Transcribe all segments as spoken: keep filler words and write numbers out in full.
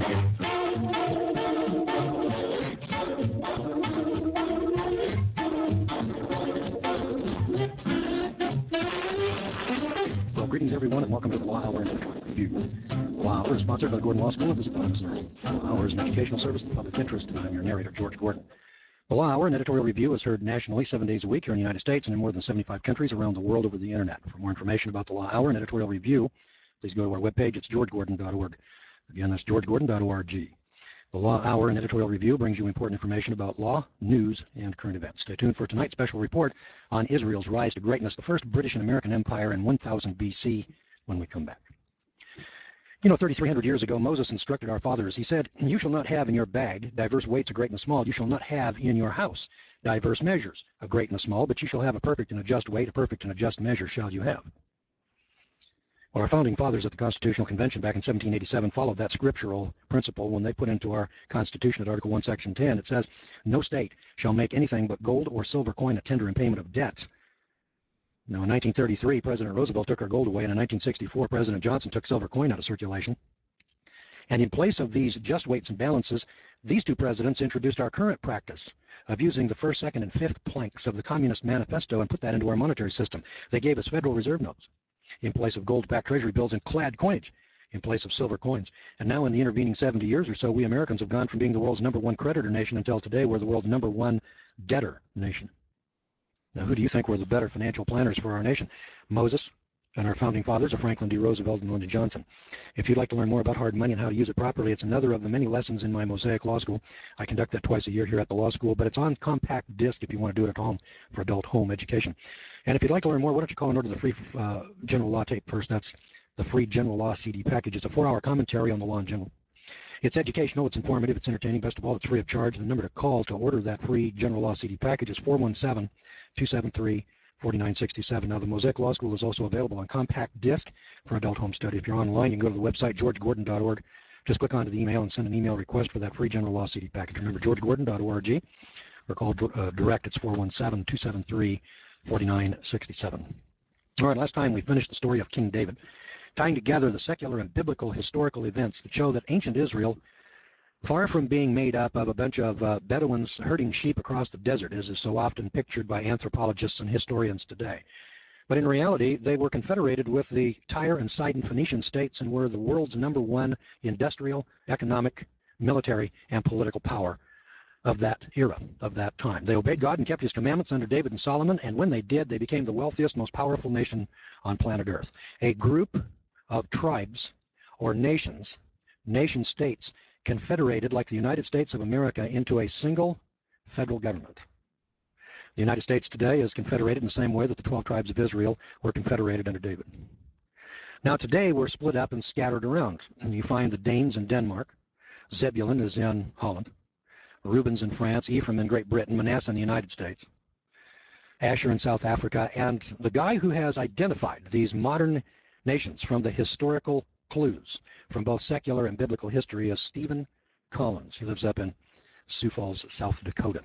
Well, greetings everyone, and welcome to the Law Hour Editorial Review. The Law Hour is sponsored by the Gordon Law School of Isabella, Missouri. The Law Hour is an educational service of the public interest, and I'm your narrator, George Gordon. The Law Hour, an editorial review, is heard nationally seven days a week here in the United States and in more than seventy-five countries around the world over the internet. For more information about the Law Hour and editorial review, please go to our webpage. It's george gordon dot org. Again, that's george gordon dot org. The Law Hour and editorial review brings you important information about law, news, and current events. Stay tuned for tonight's special report on Israel's rise to greatness, the first British and American empire in one thousand B C, when we come back. You know, thirty-three hundred years ago, Moses instructed our fathers. He said, "You shall not have in your bag diverse weights, a great and a small. You shall not have in your house diverse measures, a great and a small, but you shall have a perfect and a just weight, a perfect and a just measure shall you have." Well, our founding fathers at the Constitutional Convention back in seventeen eighty-seven followed that scriptural principle when they put into our Constitution at Article one, Section ten. It says, "No state shall make anything but gold or silver coin a tender in payment of debts." Now, in nineteen thirty-three, President Roosevelt took our gold away, and in nineteen sixty-four, President Johnson took silver coin out of circulation. And in place of these just weights and balances, these two presidents introduced our current practice of using the first, second, and fifth planks of the Communist Manifesto and put that into our monetary system. They gave us Federal Reserve notes in place of gold-backed treasury bills and clad coinage in place of silver coins. And now in the intervening seventy years or so, we Americans have gone from being the world's number one creditor nation until today we're the world's number one debtor nation. Now, who do you think were the better financial planners for our nation? Moses and our founding fathers are Franklin D. Roosevelt and Lyndon Johnson. If you'd like to learn more about hard money and how to use it properly, it's another of the many lessons in my Mosaic Law School. I conduct that twice a year here at the law school, but it's on compact disc if you want to do it at home for adult home education. And if you'd like to learn more, why don't you call and order the free uh, general law tape first. That's the free general law C D package. It's a four-hour commentary on the law in general. It's educational, it's informative, it's entertaining. Best of all, it's free of charge. The number to call to order that free general law C D package is four one seven, two seven three, four nine six seven. Now, the Mosaic Law School is also available on compact disc for adult home study. If you're online, you can go to the website, george gordon dot org. Just click onto the email and send an email request for that free general law C D package. Remember, george gordon dot org, or call uh, direct. It's four one seven, two seven three, four nine six seven. All right, last time we finished the story of King David, tying together the secular and biblical historical events that show that ancient Israel, far from being made up of a bunch of uh, Bedouins herding sheep across the desert, as is so often pictured by anthropologists and historians today. But in reality, they were confederated with the Tyre and Sidon Phoenician states and were the world's number one industrial, economic, military, and political power of that era, of that time. They obeyed God and kept his commandments under David and Solomon, and when they did, they became the wealthiest, most powerful nation on planet Earth. A group of tribes or nations, nation states, confederated like the United States of America into a single federal government. The United States today is confederated in the same way that the twelve tribes of Israel were confederated under David. Now today we're split up and scattered around. And you find the Danes in Denmark, Zebulun is in Holland, Reuben's in France, Ephraim in Great Britain, Manasseh in the United States, Asher in South Africa, and the guy who has identified these modern nations from the historical clues from both secular and biblical history is Stephen Collins. He lives up in Sioux Falls, South Dakota.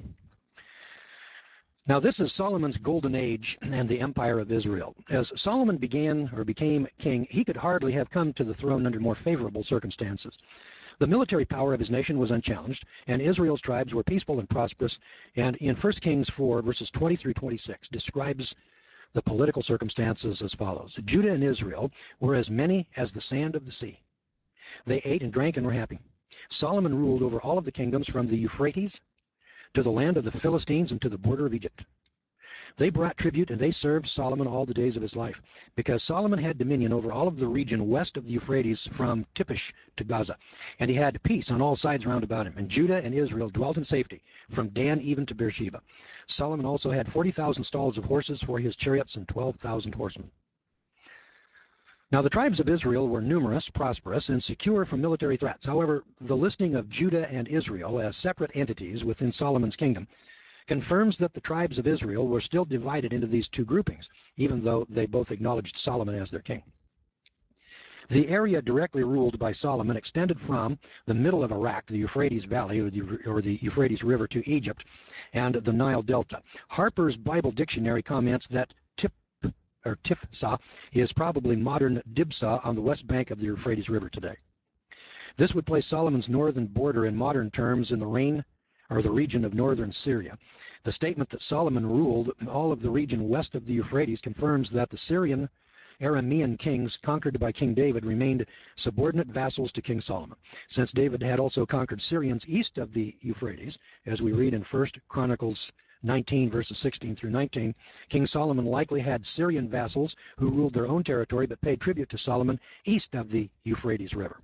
Now, this is Solomon's golden age and the empire of Israel. As Solomon began or became king, he could hardly have come to the throne under more favorable circumstances. The military power of his nation was unchallenged, and Israel's tribes were peaceful and prosperous. And in First Kings four, verses twenty through twenty-six, describes the political circumstances as follows. Judah and Israel were as many as the sand of the sea. They ate and drank and were happy. Solomon ruled over all of the kingdoms from the Euphrates to the land of the Philistines and to the border of Egypt. They brought tribute and they served Solomon all the days of his life, because Solomon had dominion over all of the region west of the Euphrates from Tippish to Gaza, and he had peace on all sides round about him. And Judah and Israel dwelt in safety from Dan even to Beersheba. Solomon also had forty thousand stalls of horses for his chariots and twelve thousand horsemen. Now, the tribes of Israel were numerous, prosperous, and secure from military threats. However, the listing of Judah and Israel as separate entities within Solomon's kingdom confirms that the tribes of Israel were still divided into these two groupings, even though they both acknowledged Solomon as their king. The area directly ruled by Solomon extended from the middle of Iraq, the Euphrates Valley, or the, or the Euphrates River, to Egypt and the Nile Delta. Harper's Bible Dictionary comments that Tip, or Tifsa is probably modern Dibsa on the west bank of the Euphrates River today. This would place Solomon's northern border in modern terms in the reign or the region of northern Syria. The statement that Solomon ruled all of the region west of the Euphrates confirms that the Syrian Aramean kings conquered by King David remained subordinate vassals to King Solomon. Since David had also conquered Syrians east of the Euphrates, as we read in First Chronicles nineteen, verses sixteen through nineteen, King Solomon likely had Syrian vassals who ruled their own territory but paid tribute to Solomon east of the Euphrates River.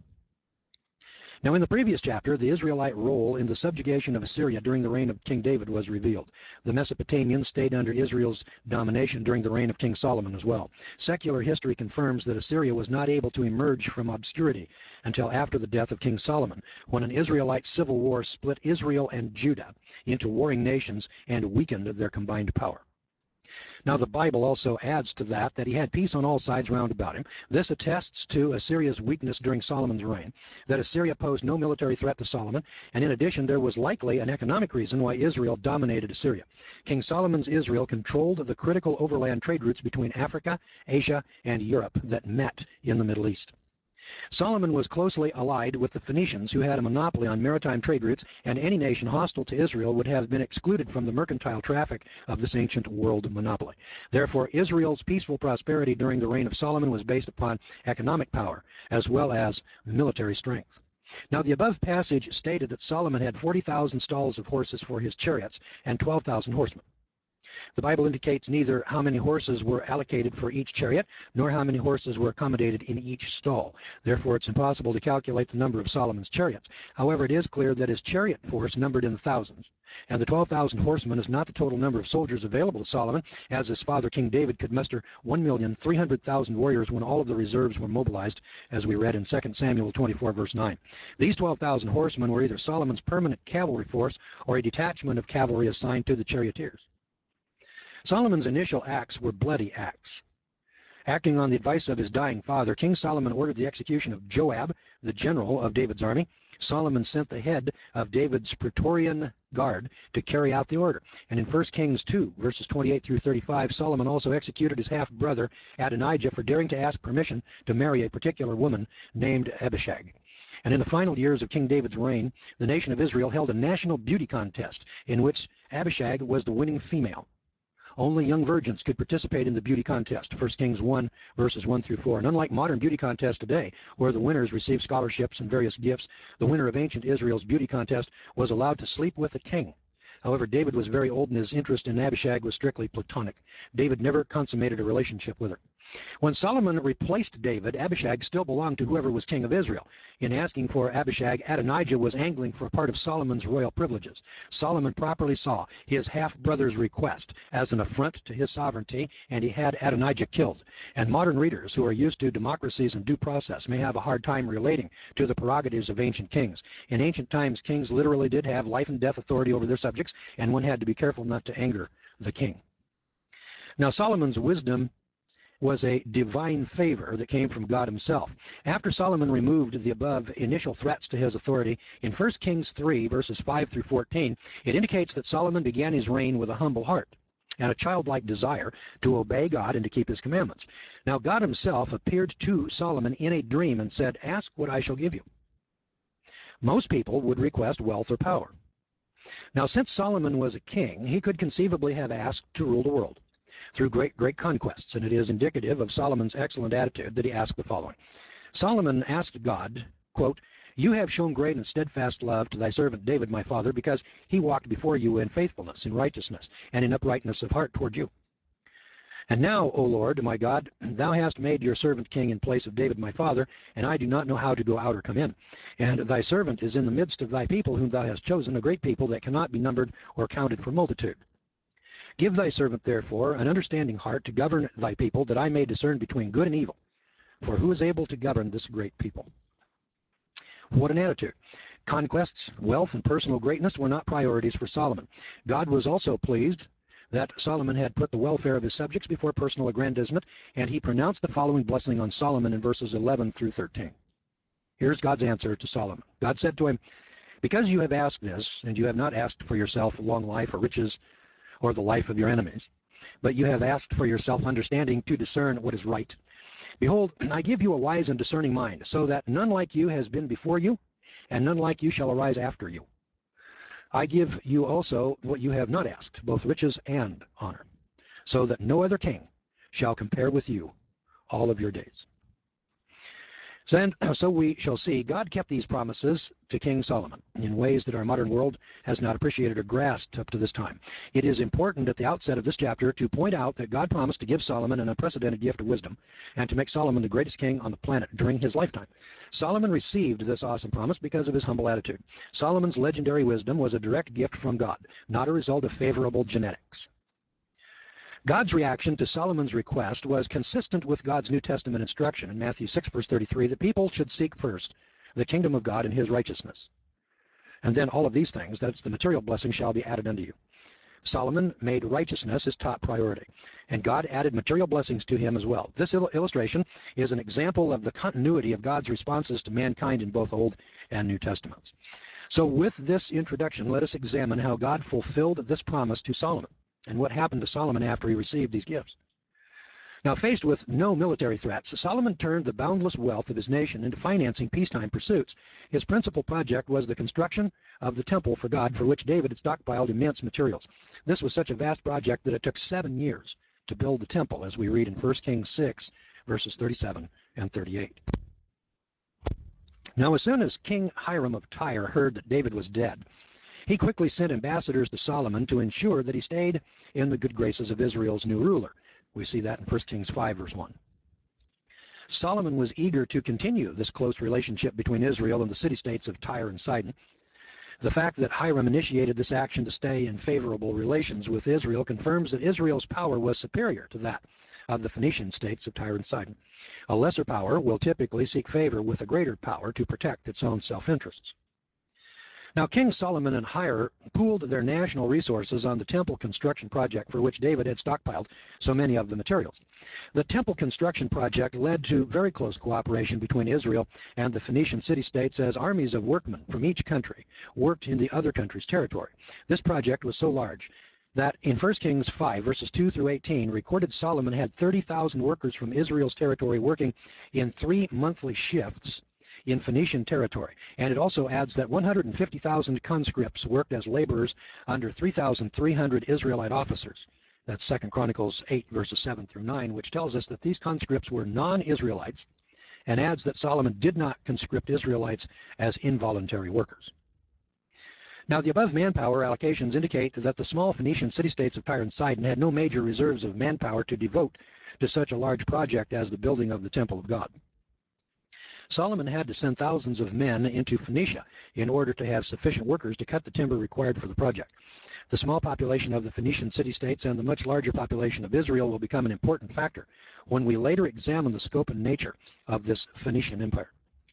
Now, in the previous chapter, the Israelite role in the subjugation of Assyria during the reign of King David was revealed. The Mesopotamians stayed under Israel's domination during the reign of King Solomon as well. Secular history confirms that Assyria was not able to emerge from obscurity until after the death of King Solomon, when an Israelite civil war split Israel and Judah into warring nations and weakened their combined power. Now, the Bible also adds to that that he had peace on all sides round about him. This attests to Assyria's weakness during Solomon's reign, that Assyria posed no military threat to Solomon, and in addition, there was likely an economic reason why Israel dominated Assyria. King Solomon's Israel controlled the critical overland trade routes between Africa, Asia, and Europe that met in the Middle East. Solomon was closely allied with the Phoenicians, who had a monopoly on maritime trade routes, and any nation hostile to Israel would have been excluded from the mercantile traffic of this ancient world monopoly. Therefore, Israel's peaceful prosperity during the reign of Solomon was based upon economic power as well as military strength. Now, the above passage stated that Solomon had forty thousand stalls of horses for his chariots and twelve thousand horsemen. The Bible indicates neither how many horses were allocated for each chariot, nor how many horses were accommodated in each stall. Therefore, it's impossible to calculate the number of Solomon's chariots. However, it is clear that his chariot force numbered in the thousands, and the twelve thousand horsemen is not the total number of soldiers available to Solomon, as his father King David could muster one million three hundred thousand warriors when all of the reserves were mobilized, as we read in Second Samuel twenty-four, verse nine. These twelve thousand horsemen were either Solomon's permanent cavalry force or a detachment of cavalry assigned to the charioteers. Solomon's initial acts were bloody acts. Acting on the advice of his dying father, King Solomon ordered the execution of Joab, the general of David's army. Solomon sent the head of David's Praetorian Guard to carry out the order. And in First Kings two, verses twenty-eight through thirty-five, Solomon also executed his half-brother Adonijah for daring to ask permission to marry a particular woman named Abishag. And in the final years of King David's reign, the nation of Israel held a national beauty contest in which Abishag was the winning female. Only young virgins could participate in the beauty contest, First Kings one, verses one through four. And unlike modern beauty contests today, where the winners receive scholarships and various gifts, the winner of ancient Israel's beauty contest was allowed to sleep with the king. However, David was very old and his interest in Abishag was strictly platonic. David never consummated a relationship with her. When Solomon replaced David, Abishag still belonged to whoever was king of Israel. In asking for Abishag, Adonijah was angling for a part of Solomon's royal privileges. Solomon properly saw his half-brother's request as an affront to his sovereignty, and he had Adonijah killed. And modern readers who are used to democracies and due process may have a hard time relating to the prerogatives of ancient kings. In ancient times, kings literally did have life and death authority over their subjects, and one had to be careful not to anger the king. Now, Solomon's wisdom was a divine favor that came from God himself. After Solomon removed the above initial threats to his authority, in First Kings three, verses five through fourteen, it indicates that Solomon began his reign with a humble heart and a childlike desire to obey God and to keep his commandments. Now, God himself appeared to Solomon in a dream and said, "Ask what I shall give you." Most people would request wealth or power. Now, since Solomon was a king, he could conceivably have asked to rule the world through great, great conquests, and it is indicative of Solomon's excellent attitude that he asked the following. Solomon asked God, quote, "You have shown great and steadfast love to thy servant David my father, because he walked before you in faithfulness, in righteousness, and in uprightness of heart toward you. And now, O Lord, my God, thou hast made your servant king in place of David my father, and I do not know how to go out or come in. And thy servant is in the midst of thy people whom thou hast chosen, a great people that cannot be numbered or counted for multitude. Give thy servant, therefore, an understanding heart to govern thy people, that I may discern between good and evil. For who is able to govern this great people?" What an attitude. Conquests, wealth, and personal greatness were not priorities for Solomon. God was also pleased that Solomon had put the welfare of his subjects before personal aggrandizement, and he pronounced the following blessing on Solomon in verses eleven through thirteen. Here's God's answer to Solomon. God said to him, "Because you have asked this, and you have not asked for yourself long life or riches, or the life of your enemies, but you have asked for yourself understanding to discern what is right, Behold, I give you a wise and discerning mind, so that none like you has been before you, and none like you shall arise after you. I give you also what you have not asked, both riches and honor, so that no other king shall compare with you all of your days. So, and, so we shall see God kept these promises to King Solomon in ways that our modern world has not appreciated or grasped up to this time. It is important at the outset of this chapter to point out that God promised to give Solomon an unprecedented gift of wisdom and to make Solomon the greatest king on the planet during his lifetime. Solomon received this awesome promise because of his humble attitude. Solomon's legendary wisdom was a direct gift from God, not a result of favorable genetics. God's reaction to Solomon's request was consistent with God's New Testament instruction in Matthew six, verse thirty-three, that people should seek first the kingdom of God and his righteousness. And then all of these things, that's the material blessing, shall be added unto you. Solomon made righteousness his top priority, and God added material blessings to him as well. This il illustration is an example of the continuity of God's responses to mankind in both Old and New Testaments. So with this introduction, let us examine how God fulfilled this promise to Solomon, and what happened to Solomon after he received these gifts. Now, faced with no military threats, Solomon turned the boundless wealth of his nation into financing peacetime pursuits. His principal project was the construction of the temple for God, for which David had stockpiled immense materials. This was such a vast project that it took seven years to build the temple, as we read in First Kings six, verses thirty-seven and thirty-eight. Now, as soon as King Hiram of Tyre heard that David was dead, he quickly sent ambassadors to Solomon to ensure that he stayed in the good graces of Israel's new ruler. We see that in First Kings five, verse one. Solomon was eager to continue this close relationship between Israel and the city-states of Tyre and Sidon. The fact that Hiram initiated this action to stay in favorable relations with Israel confirms that Israel's power was superior to that of the Phoenician states of Tyre and Sidon. A lesser power will typically seek favor with a greater power to protect its own self-interests. Now, King Solomon and Hiram pooled their national resources on the temple construction project for which David had stockpiled so many of the materials. The temple construction project led to very close cooperation between Israel and the Phoenician city-states as armies of workmen from each country worked in the other country's territory. This project was so large that in First Kings five, verses two through eighteen, recorded Solomon had thirty thousand workers from Israel's territory working in three monthly shifts in Phoenician territory, and it also adds that one hundred fifty thousand conscripts worked as laborers under three thousand three hundred Israelite officers. That's Second Chronicles eight, verses seven through nine, which tells us that these conscripts were non-Israelites, and adds that Solomon did not conscript Israelites as involuntary workers. Now, the above manpower allocations indicate that the small Phoenician city-states of Tyre and Sidon had no major reserves of manpower to devote to such a large project as the building of the temple of God. Solomon had to send thousands of men into Phoenicia in order to have sufficient workers to cut the timber required for the project. The small population of the Phoenician city-states and the much larger population of Israel will become an important factor when we later examine the scope and nature of this Phoenician empire.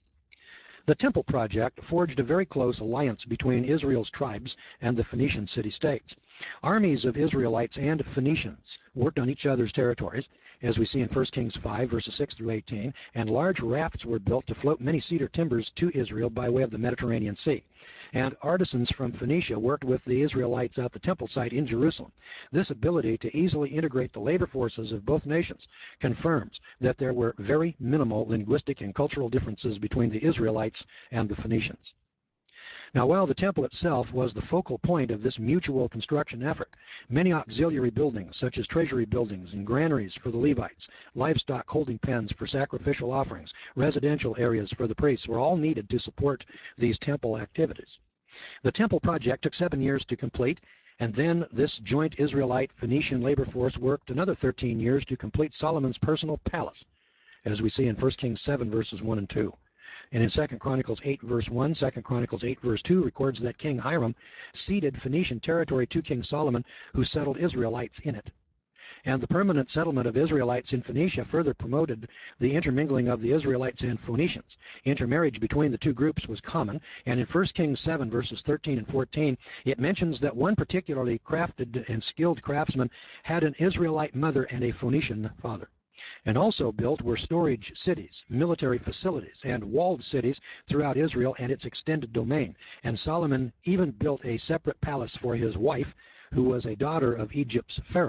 The temple project forged a very close alliance between Israel's tribes and the Phoenician city-states. Armies of Israelites and Phoenicians worked on each other's territories, as we see in First Kings five, verses six through eighteen, and large rafts were built to float many cedar timbers to Israel by way of the Mediterranean Sea. And artisans from Phoenicia worked with the Israelites at the temple site in Jerusalem. This ability to easily integrate the labor forces of both nations confirms that there were very minimal linguistic and cultural differences between the Israelites and the Phoenicians. Now, while the temple itself was the focal point of this mutual construction effort, many auxiliary buildings, such as treasury buildings and granaries for the Levites, livestock holding pens for sacrificial offerings, residential areas for the priests, were all needed to support these temple activities. The temple project took seven years to complete, and then this joint Israelite-Phoenician labor force worked another thirteen years to complete Solomon's personal palace, as we see in First Kings seven, verses one and two. And in Second Chronicles eight, verse one, Second Chronicles eight, verse two records that King Hiram ceded Phoenician territory to King Solomon, who settled Israelites in it. And the permanent settlement of Israelites in Phoenicia further promoted the intermingling of the Israelites and Phoenicians. Intermarriage between the two groups was common, and in First Kings seven, verses thirteen and fourteen, it mentions that one particularly crafted and skilled craftsman had an Israelite mother and a Phoenician father. And also built were storage cities, military facilities, and walled cities throughout Israel and its extended domain. And Solomon even built a separate palace for his wife, who was a daughter of Egypt's Pharaoh.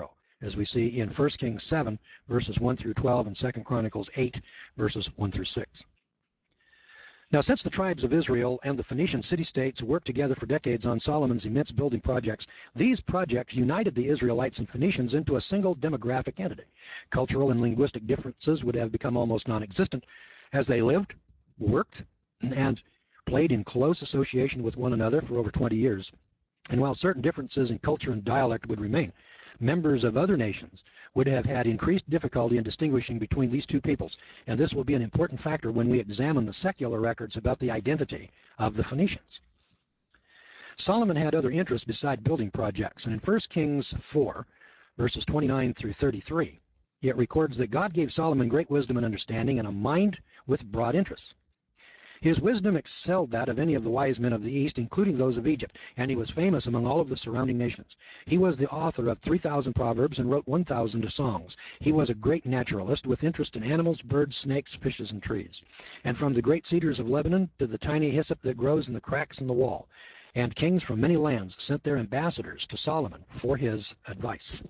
as we see in First Kings seven, verses one through twelve, and Second Chronicles eight, verses one through six. Now, since the tribes of Israel and the Phoenician city-states worked together for decades on Solomon's immense building projects, these projects united the Israelites and Phoenicians into a single demographic entity. Cultural and linguistic differences would have become almost non-existent as they lived, worked, and played in close association with one another for over twenty years. And while certain differences in culture and dialect would remain, members of other nations would have had increased difficulty in distinguishing between these two peoples, and this will be an important factor when we examine the secular records about the identity of the Phoenicians. Solomon had other interests beside building projects, and in First Kings four, verses twenty-nine through thirty-three, it records that God gave Solomon great wisdom and understanding and a mind with broad interests. His wisdom excelled that of any of the wise men of the East, including those of Egypt, and he was famous among all of the surrounding nations. He was the author of three thousand proverbs and wrote one thousand songs. He was a great naturalist with interest in animals, birds, snakes, fishes, and trees. And from the great cedars of Lebanon to the tiny hyssop that grows in the cracks in the wall. And kings from many lands sent their ambassadors to Solomon for his advice.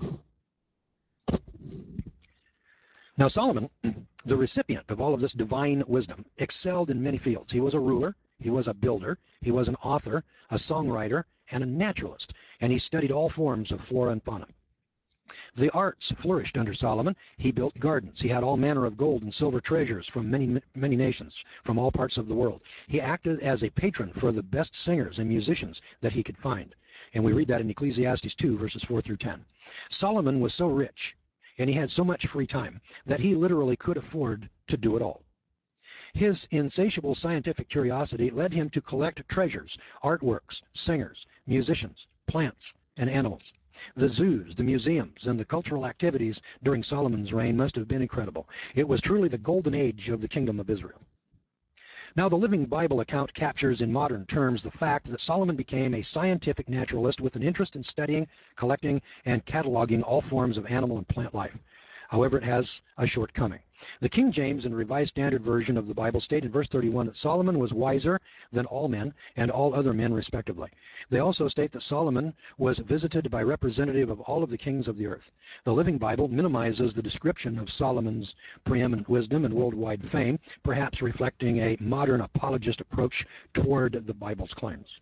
Now Solomon, the recipient of all of this divine wisdom, excelled in many fields. He was a ruler, he was a builder, he was an author, a songwriter, and a naturalist, and he studied all forms of flora and fauna. The arts flourished under Solomon. He built gardens. He had all manner of gold and silver treasures from many, many nations, from all parts of the world. He acted as a patron for the best singers and musicians that he could find. And we read that in Ecclesiastes two, verses four through ten. Solomon was so rich, and he had so much free time, that he literally could afford to do it all. His insatiable scientific curiosity led him to collect treasures, artworks, singers, musicians, plants, and animals. The zoos, the museums, and the cultural activities during Solomon's reign must have been incredible. It was truly the golden age of the kingdom of Israel. Now, the Living Bible account captures in modern terms the fact that Solomon became a scientific naturalist with an interest in studying, collecting, and cataloging all forms of animal and plant life. However, it has a shortcoming. The King James and Revised Standard Version of the Bible state in verse thirty-one that Solomon was wiser than all men and all other men respectively. They also state that Solomon was visited by representative of all of the kings of the earth. The Living Bible minimizes the description of Solomon's preeminent wisdom and worldwide fame, perhaps reflecting a modern apologist approach toward the Bible's claims.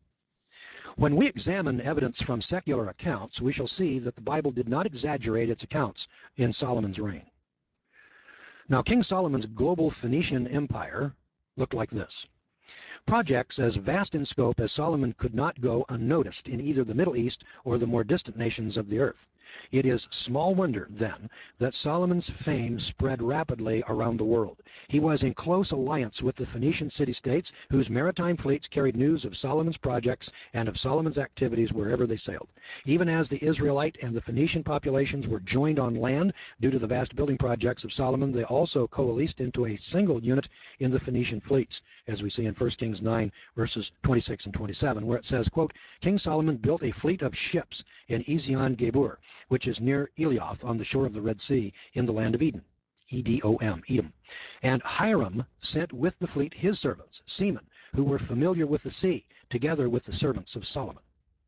When we examine evidence from secular accounts, we shall see that the Bible did not exaggerate its accounts in Solomon's reign. Now, King Solomon's global Phoenician empire looked like this. Projects as vast in scope as Solomon could not go unnoticed in either the Middle East or the more distant nations of the earth. It is small wonder, then, that Solomon's fame spread rapidly around the world. He was in close alliance with the Phoenician city-states, whose maritime fleets carried news of Solomon's projects and of Solomon's activities wherever they sailed. Even as the Israelite and the Phoenician populations were joined on land due to the vast building projects of Solomon, they also coalesced into a single unit in the Phoenician fleets, as we see in First Kings nine, verses twenty-six and twenty-seven, where it says, quote, King Solomon built a fleet of ships in Ezion-Geber, which is near Elioth on the shore of the Red Sea in the land of Eden, E D O M, Edom. And Hiram sent with the fleet his servants, seamen, who were familiar with the sea, together with the servants of Solomon.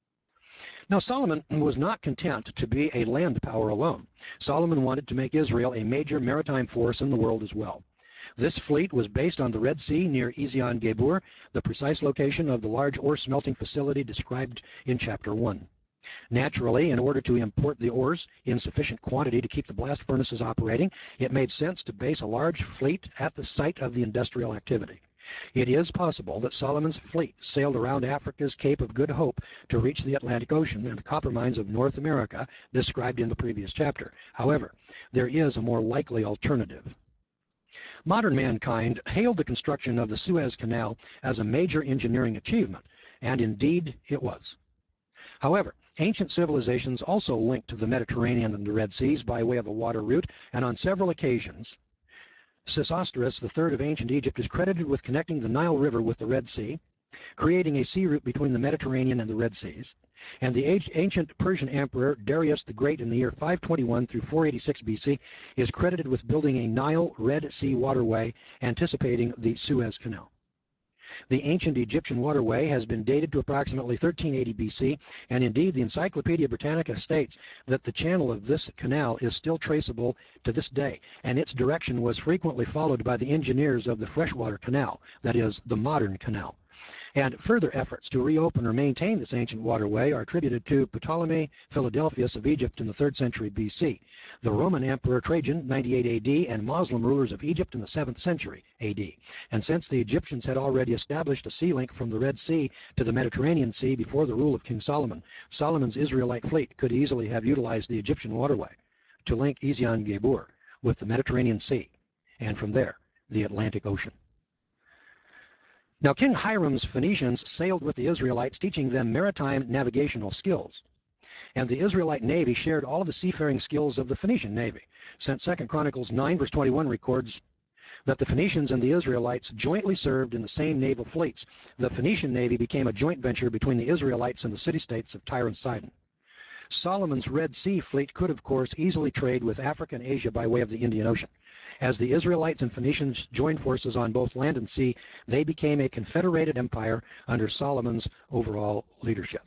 Now, Solomon was not content to be a land power alone. Solomon wanted to make Israel a major maritime force in the world as well. This fleet was based on the Red Sea near Ezion-Geber, the precise location of the large ore smelting facility described in chapter one. Naturally, in order to import the ores in sufficient quantity to keep the blast furnaces operating, it made sense to base a large fleet at the site of the industrial activity. It is possible that Solomon's fleet sailed around Africa's Cape of Good Hope to reach the Atlantic Ocean and the copper mines of North America described in the previous chapter. However, there is a more likely alternative. Modern mankind hailed the construction of the Suez Canal as a major engineering achievement, and indeed it was. However, ancient civilizations also linked to the Mediterranean and the Red Seas by way of a water route, and on several occasions, Sesostris, the third of ancient Egypt, is credited with connecting the Nile River with the Red Sea, creating a sea route between the Mediterranean and the Red Seas. And the ancient Persian emperor Darius the Great in the year five twenty-one through four eighty-six B C is credited with building a Nile Red Sea waterway anticipating the Suez Canal. The ancient Egyptian waterway has been dated to approximately thirteen eighty B C, and indeed the Encyclopedia Britannica states that the channel of this canal is still traceable to this day, and its direction was frequently followed by the engineers of the freshwater canal, that is, the modern canal. And further efforts to reopen or maintain this ancient waterway are attributed to Ptolemy Philadelphus of Egypt in the third century B C, the Roman Emperor Trajan, ninety-eight A D, and Muslim rulers of Egypt in the seventh century A D. And since the Egyptians had already established a sea link from the Red Sea to the Mediterranean Sea before the rule of King Solomon, Solomon's Israelite fleet could easily have utilized the Egyptian waterway to link Ezion-Geber with the Mediterranean Sea, and from there, the Atlantic Ocean. Now, King Hiram's Phoenicians sailed with the Israelites, teaching them maritime navigational skills. And the Israelite Navy shared all of the seafaring skills of the Phoenician Navy, since Second Chronicles nine verse twenty-one records that the Phoenicians and the Israelites jointly served in the same naval fleets. The Phoenician Navy became a joint venture between the Israelites and the city-states of Tyre and Sidon. Solomon's Red Sea fleet could, of course, easily trade with Africa and Asia by way of the Indian Ocean. As the Israelites and Phoenicians joined forces on both land and sea, they became a confederated empire under Solomon's overall leadership.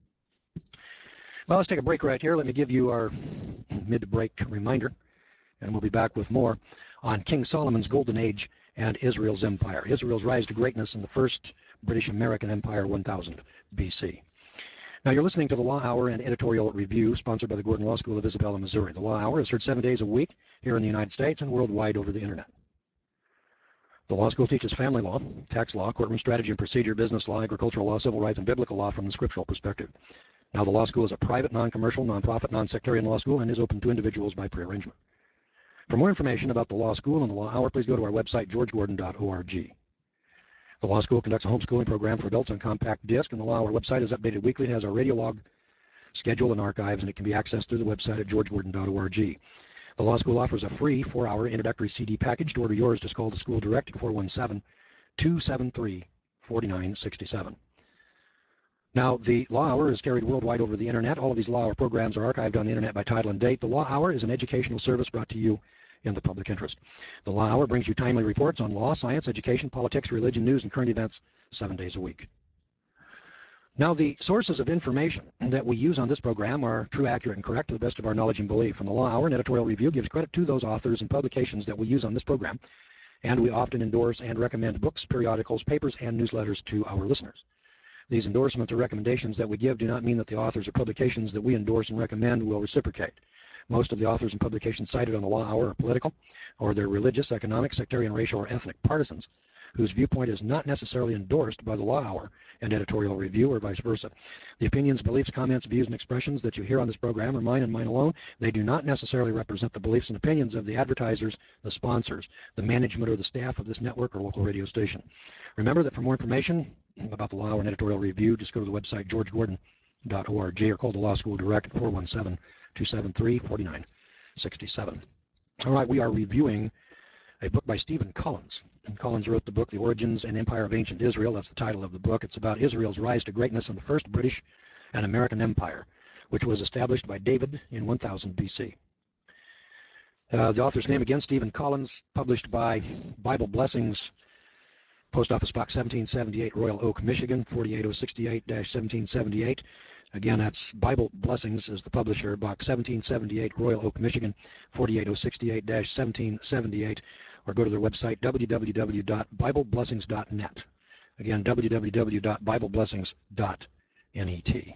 Well, let's take a break right here. Let me give you our mid-break reminder, and we'll be back with more on King Solomon's Golden Age and Israel's empire. Israel's rise to greatness in the first British-American Empire, one thousand B C. Now, you're listening to the Law Hour and Editorial Review, sponsored by the Gordon Law School of Isabella, Missouri. The Law Hour is heard seven days a week here in the United States and worldwide over the Internet. The law school teaches family law, tax law, courtroom strategy and procedure, business law, agricultural law, civil rights, and biblical law from the scriptural perspective. Now, the law school is a private, non-commercial, non-profit, non-sectarian law school and is open to individuals by prearrangement. For more information about the law school and the Law Hour, please go to our website, george gordon dot org. The law school conducts a homeschooling program for adults on compact disc, and the Law Hour website is updated weekly. It has our radio log, schedule, and archives, and it can be accessed through the website at george gordon dot org. The law school offers a free four-hour introductory C D package. To order yours, just call the school direct at four one seven, two seven three, four nine six seven. Now, the Law Hour is carried worldwide over the Internet. All of these Law Hour programs are archived on the Internet by title and date. The Law Hour is an educational service brought to you in the public interest. The Law Hour brings you timely reports on law, science, education, politics, religion, news, and current events seven days a week. Now, the sources of information that we use on this program are true, accurate, and correct to the best of our knowledge and belief. And the Law Hour and Editorial Review gives credit to those authors and publications that we use on this program, and we often endorse and recommend books, periodicals, papers, and newsletters to our listeners. These endorsements or recommendations that we give do not mean that the authors or publications that we endorse and recommend will reciprocate. Most of the authors and publications cited on the Law Hour are political, or they're religious, economic, sectarian, racial, or ethnic partisans, whose viewpoint is not necessarily endorsed by the Law Hour and Editorial Review, or vice versa. The opinions, beliefs, comments, views, and expressions that you hear on this program are mine and mine alone. They do not necessarily represent the beliefs and opinions of the advertisers, the sponsors, the management, or the staff of this network or local radio station. Remember that for more information about the Law Hour and Editorial Review, just go to the website george gordon dot org or call the Law School direct at four one seven, two seven three, four nine six seven. All right, we are reviewing a book by Stephen Collins. And Collins wrote the book, The Origins and Empire of Ancient Israel. That's the title of the book. It's about Israel's rise to greatness in the first British and American Empire, which was established by David in one thousand B C. Uh, the author's name again, Stephen Collins, published by Bible Blessings, Post Office Box seventeen seventy-eight, Royal Oak, Michigan, four eight zero six eight, seventeen seventy-eight. Again, that's Bible Blessings is the publisher, Box seventeen seventy-eight, Royal Oak, Michigan, four eight zero six eight, seventeen seventy-eight, or go to their website, w w w dot bible blessings dot net. Again, w w w dot bible blessings dot net.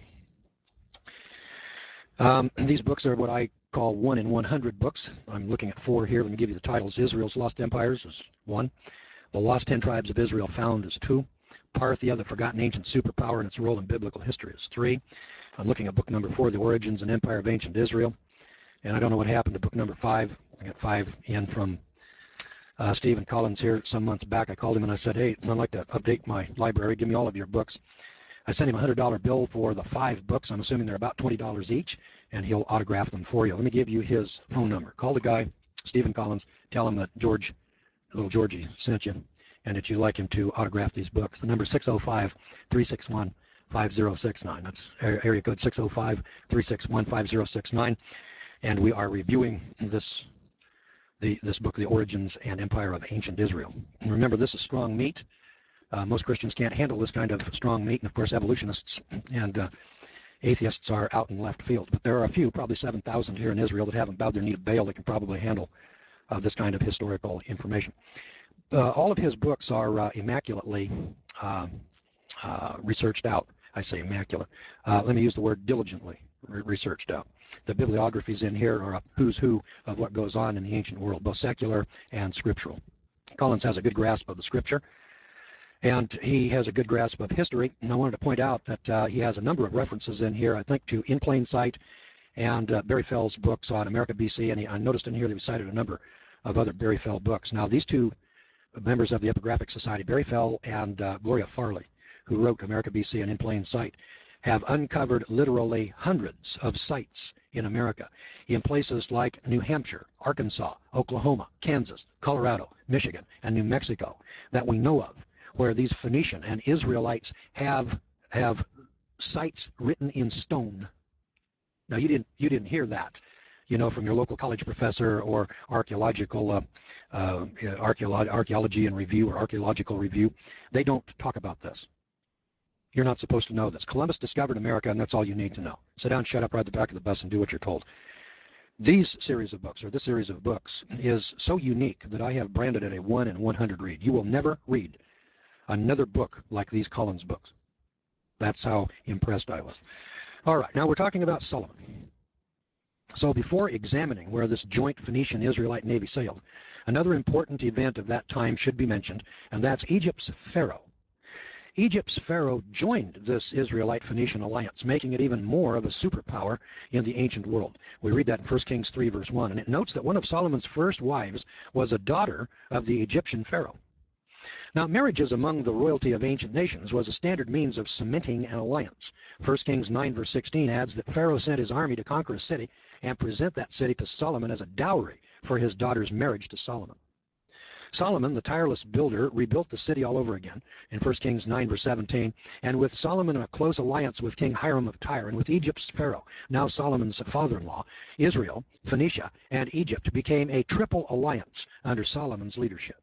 Um, these books are what I call one in one hundred books. I'm looking at four here. Let me give you the titles. Israel's Lost Empires is one. The Lost Ten Tribes of Israel Found is two. Parthia, the Forgotten Ancient Superpower and Its Role in Biblical History is three. I'm looking at book number four, The Origins and Empire of Ancient Israel. And I don't know what happened to book number five. I got five in from uh, Stephen Collins here some months back. I called him and I said, hey, I'd like to update my library. Give me all of your books. I sent him a one hundred dollar bill for the five books. I'm assuming they're about twenty dollars each, and he'll autograph them for you. Let me give you his phone number. Call the guy, Stephen Collins. Tell him that George, little Georgie, sent you, and that you'd like him to autograph these books. The number is six oh five, three six one, five oh six nine. That's area code six oh five, three six one, five oh six nine. And we are reviewing this the this book, The Origins and Empire of Ancient Israel. And remember, this is strong meat. Uh, most Christians can't handle this kind of strong meat, and of course evolutionists and uh, atheists are out in left field. But there are a few, probably seven thousand here in Israel, that haven't bowed their knee to Baal that can probably handle uh, this kind of historical information. Uh, all of his books are uh, immaculately uh, uh, researched out. I say immaculate. Uh, let me use the word diligently re researched out. The bibliographies in here are a who's who of what goes on in the ancient world, both secular and scriptural. Collins has a good grasp of the scripture, and he has a good grasp of history. And I wanted to point out that uh, he has a number of references in here, I think, to In Plain Sight and uh, Barry Fell's books on America B C, and he, I noticed in here that he cited a number of other Barry Fell books. Now, these two members of the Epigraphic Society, Barry Fell and uh, Gloria Farley, who wrote America B C and In Plain Sight, have uncovered literally hundreds of sites in America in places like New Hampshire, Arkansas, Oklahoma, Kansas, Colorado, Michigan, and New Mexico that we know of, where these Phoenician and Israelites have have sites written in stone. Now, you didn't you didn't hear that, you know, from your local college professor or archaeological uh, uh, archeolo archaeology and review or archaeological review. They don't talk about this. You're not supposed to know this. Columbus discovered America, and that's all you need to know. Sit down, shut up, ride the back of the bus, and do what you're told. These series of books, or this series of books, is so unique that I have branded it a one in one hundred read. You will never read another book like these Collins books. That's how impressed I was. All right, now we're talking about Solomon. So before examining where this joint Phoenician-Israelite navy sailed, another important event of that time should be mentioned, and that's Egypt's Pharaoh. Egypt's Pharaoh joined this Israelite-Phoenician alliance, making it even more of a superpower in the ancient world. We read that in First Kings three, verse one, and it notes that one of Solomon's first wives was a daughter of the Egyptian Pharaoh. Now, marriages among the royalty of ancient nations was a standard means of cementing an alliance. First Kings nine, verse sixteen adds that Pharaoh sent his army to conquer a city and present that city to Solomon as a dowry for his daughter's marriage to Solomon. Solomon, the tireless builder, rebuilt the city all over again in First Kings nine, verse seventeen, and with Solomon in a close alliance with King Hiram of Tyre and with Egypt's Pharaoh, now Solomon's father-in-law, Israel, Phoenicia, and Egypt became a triple alliance under Solomon's leadership.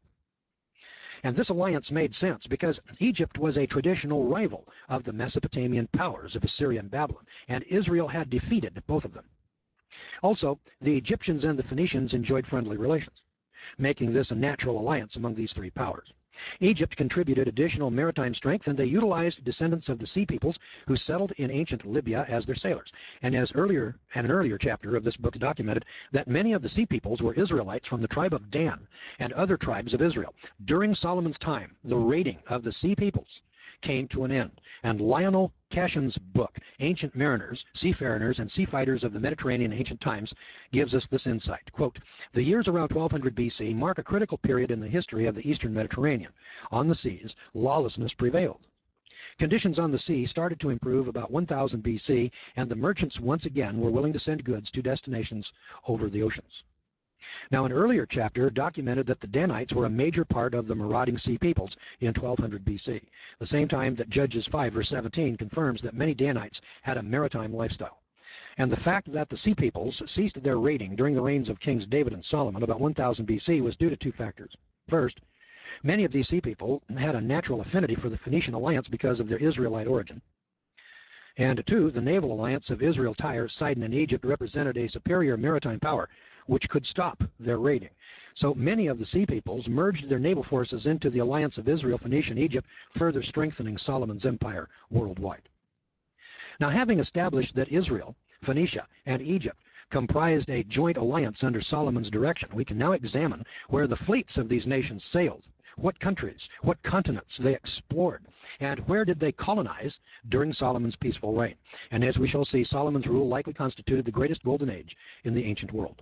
And this alliance made sense because Egypt was a traditional rival of the Mesopotamian powers of Assyria and Babylon, and Israel had defeated both of them. Also, the Egyptians and the Phoenicians enjoyed friendly relations, making this a natural alliance among these three powers. Egypt contributed additional maritime strength, and they utilized descendants of the Sea Peoples who settled in ancient Libya as their sailors. And as earlier, and an earlier chapter of this book documented that many of the Sea Peoples were Israelites from the tribe of Dan and other tribes of Israel. During Solomon's time, the raiding of the Sea Peoples came to an end, and Lionel Cashin's book, Ancient Mariners, Seafarers, and Seafighters of the Mediterranean Ancient Times, gives us this insight. Quote, the years around twelve hundred B C mark a critical period in the history of the Eastern Mediterranean. On the seas, lawlessness prevailed. Conditions on the sea started to improve about one thousand B C, and the merchants once again were willing to send goods to destinations over the oceans. Now, an earlier chapter documented that the Danites were a major part of the marauding Sea Peoples in twelve hundred B C, the same time that Judges five, verse seventeen confirms that many Danites had a maritime lifestyle. And the fact that the Sea Peoples ceased their raiding during the reigns of Kings David and Solomon about one thousand B C was due to two factors. First, many of these Sea People had a natural affinity for the Phoenician alliance because of their Israelite origin. And two, the naval alliance of Israel, Tyre, Sidon, and Egypt represented a superior maritime power which could stop their raiding. So many of the Sea Peoples merged their naval forces into the alliance of Israel, Phoenicia, and Egypt, further strengthening Solomon's empire worldwide. Now, having established that Israel, Phoenicia, and Egypt comprised a joint alliance under Solomon's direction, we can now examine where the fleets of these nations sailed, what countries, what continents they explored, and where did they colonize during Solomon's peaceful reign. And as we shall see, Solomon's rule likely constituted the greatest golden age in the ancient world.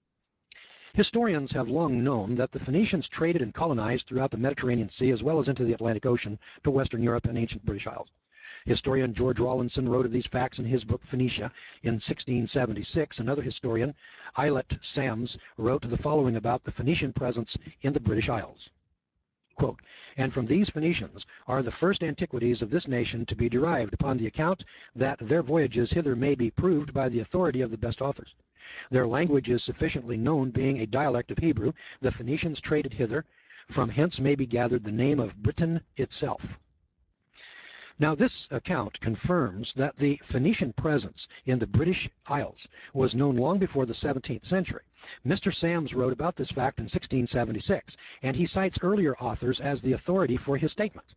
Historians have long known that the Phoenicians traded and colonized throughout the Mediterranean Sea as well as into the Atlantic Ocean to Western Europe and ancient British Isles. Historian George Rawlinson wrote of these facts in his book Phoenicia in sixteen seventy-six. Another historian, Eilert Sams, wrote the following about the Phoenician presence in the British Isles. Quote, and from these Phoenicians are the first antiquities of this nation to be derived upon the account that their voyages hither may be proved by the authority of the best authors. Their language is sufficiently known, being a dialect of Hebrew. The Phoenicians traded hither From hence may be gathered the name of Britain itself. Now, this account confirms that the Phoenician presence in the British Isles was known long before the seventeenth century. Mister Sams wrote about this fact in sixteen seventy-six, and he cites earlier authors as the authority for his statement.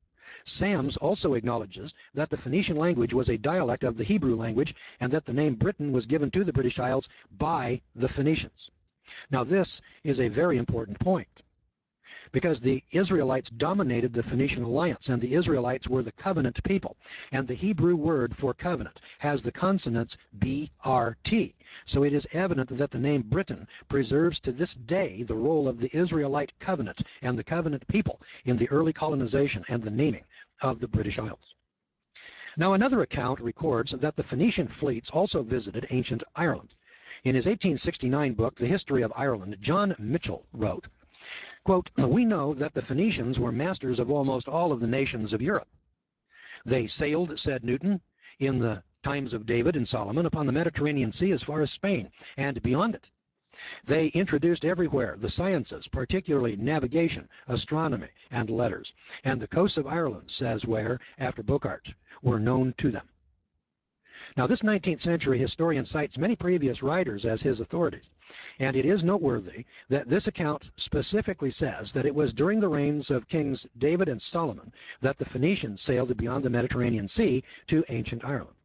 Sams also acknowledges that the Phoenician language was a dialect of the Hebrew language and that the name Britain was given to the British Isles by the Phoenicians. Now, this is a very important point, because the Israelites dominated the Phoenician alliance, and the Israelites were the covenant people. And the Hebrew word for covenant has the consonants B R T. So it is evident that the name Britain preserves to this day the role of the Israelite covenant and the covenant people in the early colonization and the naming of the British Isles. Now, another account records that the Phoenician fleets also visited ancient Ireland. In his eighteen sixty-nine book, The History of Ireland, John Mitchell wrote, quote, "We know that the Phoenicians were masters of almost all of the nations of Europe. They sailed," said Newton, "in the times of David and Solomon upon the Mediterranean Sea as far as Spain and beyond it. They introduced everywhere the sciences, particularly navigation, astronomy, and letters, and the coasts of Ireland," says Ware after Bocart, "were known to them." Now, this nineteenth century historian cites many previous writers as his authorities, and it is noteworthy that this account specifically says that it was during the reigns of Kings David and Solomon that the Phoenicians sailed beyond the Mediterranean Sea to ancient Ireland.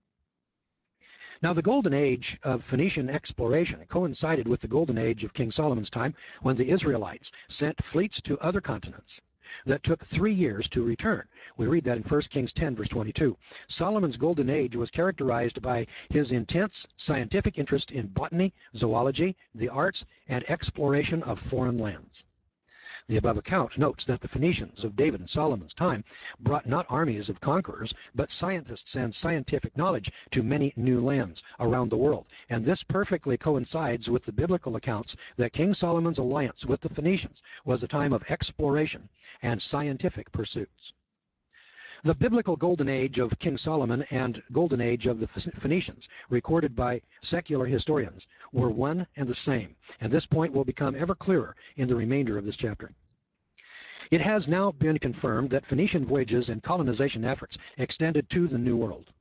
Now, the golden age of Phoenician exploration coincided with the golden age of King Solomon's time, when the Israelites sent fleets to other continents that took three years to return. We read that in First Kings ten, verse twenty-two. Solomon's golden age was characterized by his intense scientific interest in botany, zoology, the arts, and exploration of foreign lands. The above account notes that the Phoenicians of David and Solomon's time brought not armies of conquerors, but scientists and scientific knowledge to many new lands around the world. And this perfectly coincides with the biblical accounts that King Solomon's alliance with the Phoenicians was a time of exploration and scientific pursuits. The biblical golden age of King Solomon and golden age of the Phoenicians, recorded by secular historians, were one and the same, and this point will become ever clearer in the remainder of this chapter. It has now been confirmed that Phoenician voyages and colonization efforts extended to the New World.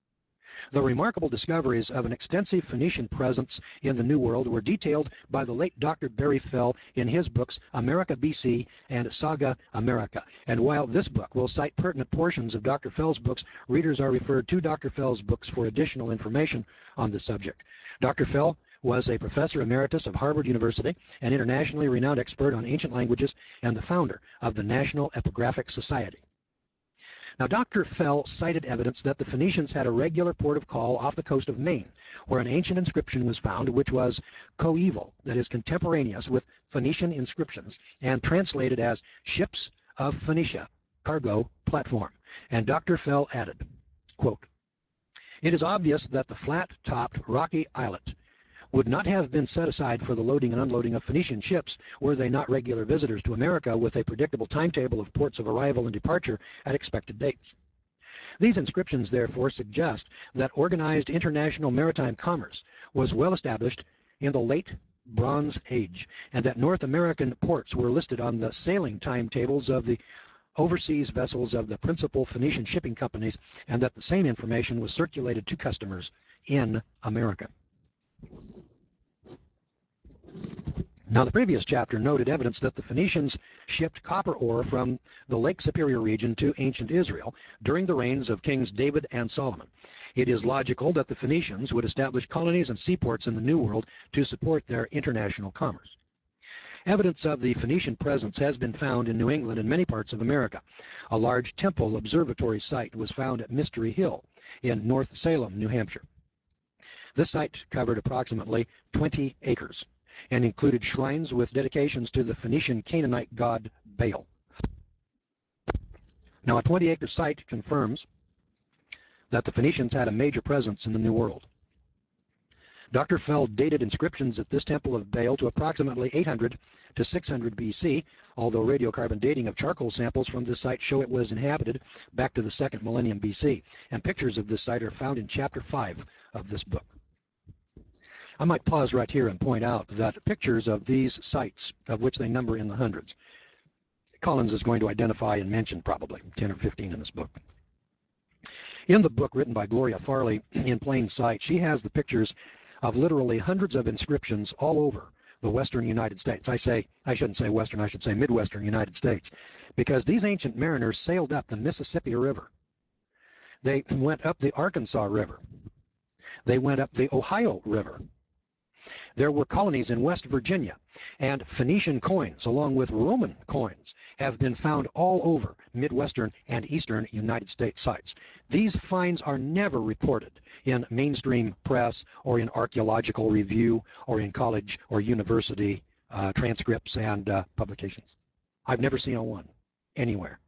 The remarkable discoveries of an extensive Phoenician presence in the New World were detailed by the late Doctor Barry Fell in his books America B C and Saga America. And while this book will cite pertinent portions of Doctor Fell's books, readers are referred to Doctor Fell's books for additional information on the subject. Doctor Fell was a professor emeritus of Harvard University, an internationally renowned expert on ancient languages, and the founder of the National Epigraphic Society. Now, Doctor Fell cited evidence that the Phoenicians had a regular port of call off the coast of Maine, where an ancient inscription was found which was coeval, that is, contemporaneous with Phoenician inscriptions, and translated as "Ships of Phoenicia, Cargo Platform." And Doctor Fell added, quote, "It is obvious that the flat-topped rocky islet would not have been set aside for the loading and unloading of Phoenician ships were they not regular visitors to America with a predictable timetable of ports of arrival and departure at expected dates. These inscriptions, therefore, suggest that organized international maritime commerce was well established in the late Bronze Age, and that North American ports were listed on the sailing timetables of the overseas vessels of the principal Phoenician shipping companies, and that the same information was circulated to customers in America." Now, the previous chapter noted evidence that the Phoenicians shipped copper ore from the Lake Superior region to ancient Israel during the reigns of Kings David and Solomon. It is logical that the Phoenicians would establish colonies and seaports in the New World to support their international commerce. Evidence of the Phoenician presence has been found in New England and many parts of America. A large temple observatory site was found at Mystery Hill in North Salem, New Hampshire. This site covered approximately twenty acres and included shrines with dedications to the Phoenician Canaanite god Baal. Now, a twenty-acre site confirms that the Phoenicians had a major presence in the New World. Doctor Fell dated inscriptions at this temple of Baal to approximately eight hundred to six hundred B C, although radiocarbon dating of charcoal samples from this site show it was inhabited back to the second millennium B C, and pictures of this site are found in chapter five of this book. I might pause right here and point out that pictures of these sites, of which they number in the hundreds, Collins is going to identify and mention probably ten or fifteen in this book. In the book written by Gloria Farley, in plain sight, she has the pictures of literally hundreds of inscriptions all over the western United States. I say, I shouldn't say western, I should say midwestern United States, because these ancient mariners sailed up the Mississippi River. They went up the Arkansas River. They went up the Ohio River. There were colonies in West Virginia, and Phoenician coins, along with Roman coins, have been found all over Midwestern and Eastern United States sites. These finds are never reported in mainstream press or in archaeological review or in college or university uh, transcripts and uh, publications. I've never seen a one anywhere.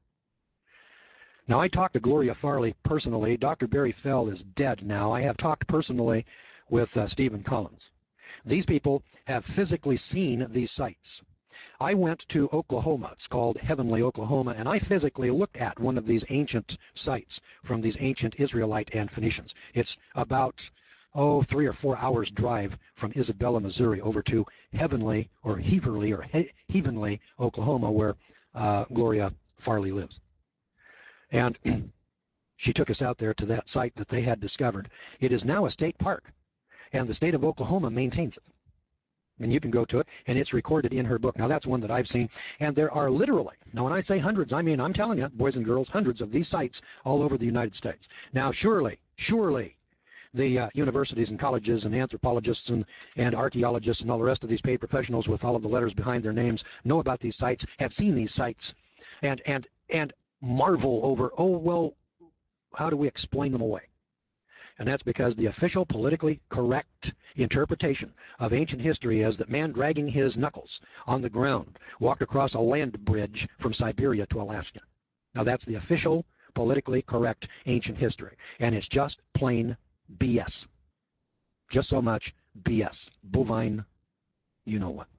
Now, I talked to Gloria Farley personally. Doctor Barry Fell is dead now. I have talked personally with uh, Stephen Collins. These people have physically seen these sites. I went to Oklahoma. It's called Heavenly, Oklahoma, and I physically looked at one of these ancient sites from these ancient Israelite and Phoenicians. It's about, oh, three or four hours drive from Isabella, Missouri, over to Heavenly, or Heavenly, or he Heavenly, Oklahoma, where uh, Gloria Farley lives. And she took us out there to that site that they had discovered. It is now a state park, and the state of Oklahoma maintains it. And you can go to it, and it's recorded in her book. Now, that's one that I've seen, and there are literally, now when I say hundreds, I mean, I'm telling you, boys and girls, hundreds of these sites all over the United States. Now, surely, surely, the uh, universities and colleges and anthropologists and, and archaeologists and all the rest of these paid professionals with all of the letters behind their names know about these sites, have seen these sites, and, and, and marvel over, oh, well, how do we explain them away? And that's because the official politically correct interpretation of ancient history is that man dragging his knuckles on the ground walked across a land bridge from Siberia to Alaska. Now, that's the official politically correct ancient history, and it's just plain B S. Just so much B S. Bovine, you know what.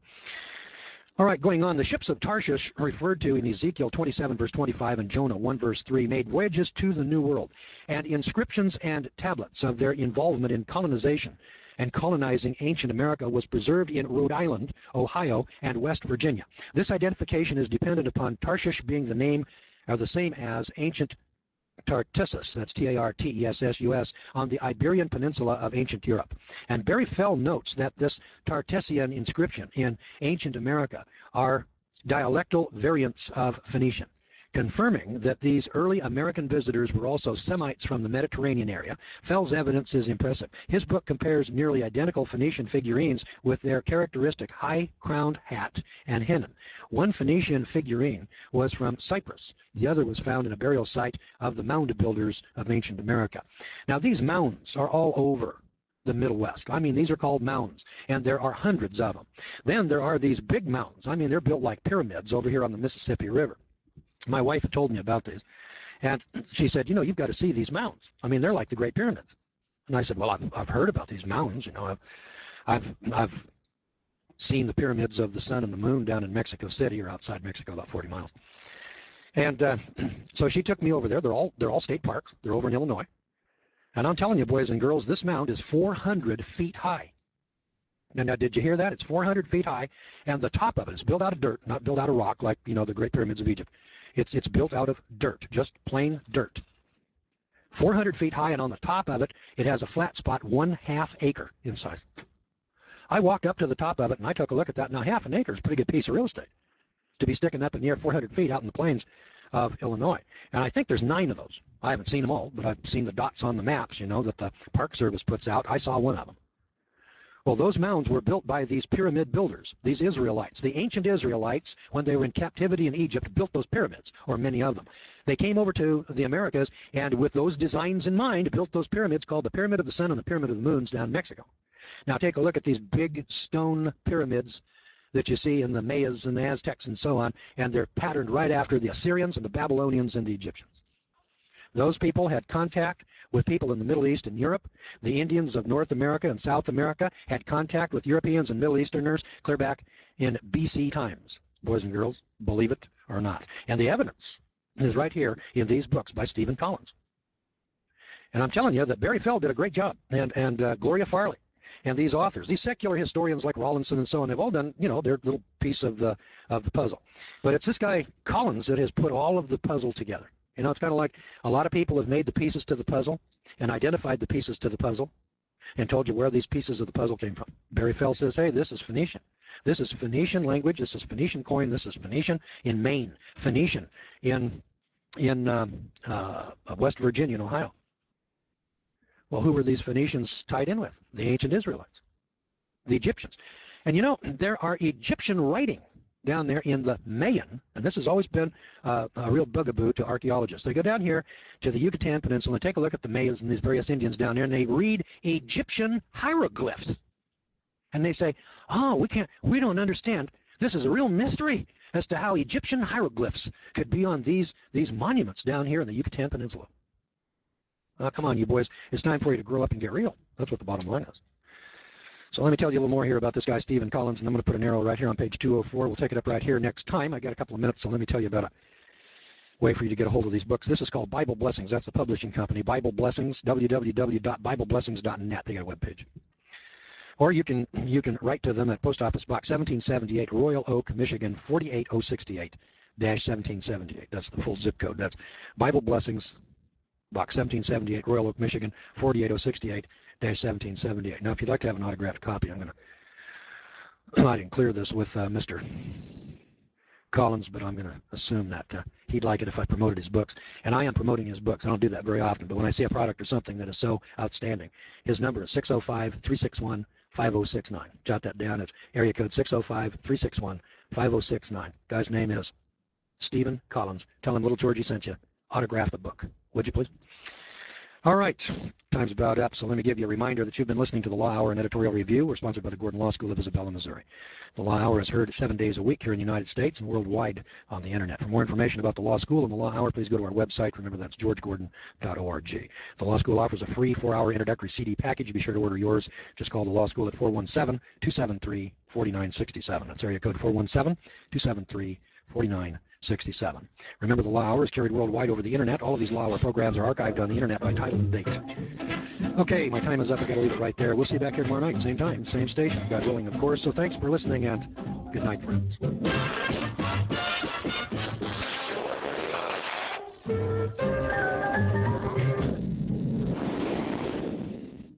All right, going on, the ships of Tarshish referred to in Ezekiel twenty-seven, verse twenty-five, and Jonah one, verse three, made voyages to the New World, and inscriptions and tablets of their involvement in colonization and colonizing ancient America was preserved in Rhode Island, Ohio, and West Virginia. This identification is dependent upon Tarshish being the name or the same as ancient Tartessus, that's T A R T E S S U S, on the Iberian Peninsula of ancient Europe. And Barry Fell notes that this Tartessian inscription in ancient America are dialectal variants of Phoenician, confirming that these early American visitors were also Semites from the Mediterranean area. Fell's evidence is impressive. His book compares nearly identical Phoenician figurines with their characteristic high-crowned hat and hennin. One Phoenician figurine was from Cyprus. The other was found in a burial site of the mound builders of ancient America. Now, these mounds are all over the Middle West. I mean, these are called mounds, and there are hundreds of them. Then there are these big mounds. I mean, they're built like pyramids over here on the Mississippi River. My wife had told me about these, and she said, you know, you've got to see these mounds. I mean, they're like the Great Pyramids. And I said, well, I've, I've heard about these mounds. You know, I've, I've, I've seen the pyramids of the sun and the moon down in Mexico City, or outside Mexico, about forty miles. And uh, so she took me over there. They're all, they're all state parks. They're over in Illinois. And I'm telling you, boys and girls, this mound is four hundred feet high. Now, now, did you hear that? It's four hundred feet high, and the top of it is built out of dirt, not built out of rock like, you know, the Great Pyramids of Egypt. It's, it's built out of dirt, just plain dirt. four hundred feet high, and on the top of it, it has a flat spot one half acre in size. I walked up to the top of it, and I took a look at that. Now, half an acre is a pretty good piece of real estate to be sticking up in the air four hundred feet out in the plains of Illinois. And I think there's nine of those. I haven't seen them all, but I've seen the dots on the maps, you know, that the Park Service puts out. I saw one of them. Well, those mounds were built by these pyramid builders, these Israelites. The ancient Israelites, when they were in captivity in Egypt, built those pyramids, or many of them. They came over to the Americas, and with those designs in mind, built those pyramids called the Pyramid of the Sun and the Pyramid of the Moons down in Mexico. Now, take a look at these big stone pyramids that you see in the Mayas and the Aztecs and so on, and they're patterned right after the Assyrians and the Babylonians and the Egyptians. Those people had contact with people in the Middle East and Europe. The Indians of North America and South America had contact with Europeans and Middle Easterners clear back in B C times. Boys and girls, believe it or not. And the evidence is right here in these books by Stephen Collins. And I'm telling you that Barry Fell did a great job, and, and uh, Gloria Farley. And these authors, these secular historians like Rawlinson and so on, they've all done, you know, their little piece of the of the puzzle. But it's this guy Collins that has put all of the puzzle together. You know, it's kind of like a lot of people have made the pieces to the puzzle and identified the pieces to the puzzle and told you where these pieces of the puzzle came from. Barry Fell says, hey, this is Phoenician. This is Phoenician language. This is Phoenician coin. This is Phoenician in Maine. Phoenician in in um, uh, West Virginia and Ohio. Well, who were these Phoenicians tied in with? The ancient Israelites, the Egyptians. And you know, there are Egyptian writing down there in the Mayan, and this has always been uh, a real bugaboo to archaeologists. They go down here to the Yucatan Peninsula and take a look at the Mayans and these various Indians down there, and they read Egyptian hieroglyphs. And they say, oh, we can't, we don't understand. This is a real mystery as to how Egyptian hieroglyphs could be on these, these monuments down here in the Yucatan Peninsula. Uh, come on, you boys. It's time for you to grow up and get real. That's what the bottom line is. So let me tell you a little more here about this guy, Stephen Collins, and I'm going to put an arrow right here on page two oh four. We'll take it up right here next time. I got a couple of minutes, so let me tell you about a way for you to get a hold of these books. This is called Bible Blessings. That's the publishing company, Bible Blessings, w w w dot bible blessings dot net. They got a webpage. Or you can you can write to them at Post Office Box seventeen seventy-eight, Royal Oak, Michigan, four eight zero six eight dash seventeen seventy-eight. That's the full zip code. That's Bible Blessings, Box seventeen seventy-eight, Royal Oak, Michigan, four eight zero six eight dash seventeen seventy-eight. Now, if you'd like to have an autographed copy, I'm going to, I didn't clear this with uh, Mister Collins, but I'm going to assume that uh, he'd like it if I promoted his books. And I am promoting his books. I don't do that very often, but when I see a product or something that is so outstanding, his number is six oh five, three six one, five oh six nine. Jot that down. It's area code six oh five, three six one, five oh six nine. Guy's name is Stephen Collins. Tell him Little Georgie sent you. Autograph the book, would you please? All right, time's about up, so let me give you a reminder that you've been listening to the Law Hour and Editorial Review. We're sponsored by the Gordon Law School of Isabella, Missouri. The Law Hour is heard seven days a week here in the United States and worldwide on the Internet. For more information about the Law School and the Law Hour, please go to our website. Remember, that's george gordon dot org. The Law School offers a free four-hour introductory C D package. Be sure to order yours. Just call the Law School at four one seven, two seven three, four nine six seven. That's area code four one seven, two seven three, four nine sixty-seven. Remember, the Law Hour is carried worldwide over the Internet. All of these Law Hour programs are archived on the Internet by title and date. Okay, my time is up. I've got to leave it right there. We'll see you back here tomorrow night, same time, same station, God willing, of course. So thanks for listening, and good night, friends.